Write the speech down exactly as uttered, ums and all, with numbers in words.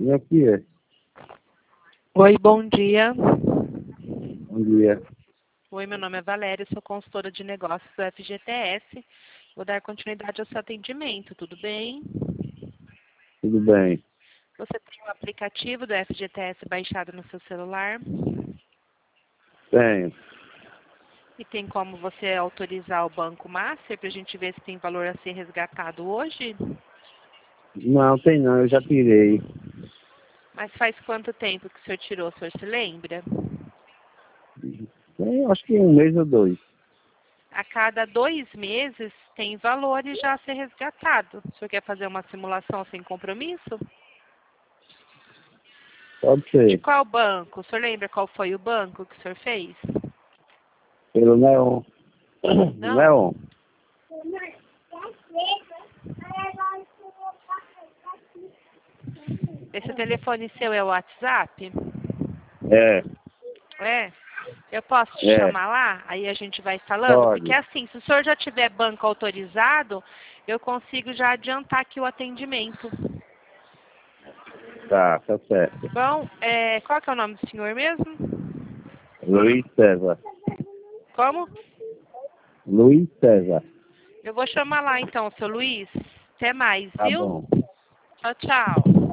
Meu filho, Oi, bom dia. bom dia. Oi, meu nome é Valéria, sou consultora de negócios do F G T S. Vou dar continuidade ao seu atendimento, tudo bem? Tudo bem? Você tem o aplicativo do F G T S baixado no seu celular? Tenho. E tem como você autorizar o Banco Master para a gente ver se tem valor a ser resgatado hoje? Não, tem não, eu já tirei. Mas faz quanto tempo que o senhor tirou, o senhor se lembra? Tem, acho que um mês ou dois. A cada dois meses tem valores já a ser resgatado. O senhor quer fazer uma simulação sem compromisso? Pode De ser. qual banco? O senhor lembra qual foi o banco que o senhor fez? Pelo Neon. Não. Neon. Esse telefone seu é o WhatsApp? É, É. Eu posso te é. chamar lá? Aí a gente vai falando? Porque Pode. assim, se o senhor já tiver banco autorizado, eu consigo já adiantar aqui o atendimento. Tá, tá certo. Bom, é, qual que é o nome do senhor mesmo? Luiz César. Como? Luiz César. Eu vou chamar lá então, seu Luiz. Até mais, Tá viu? bom. Tchau, tchau.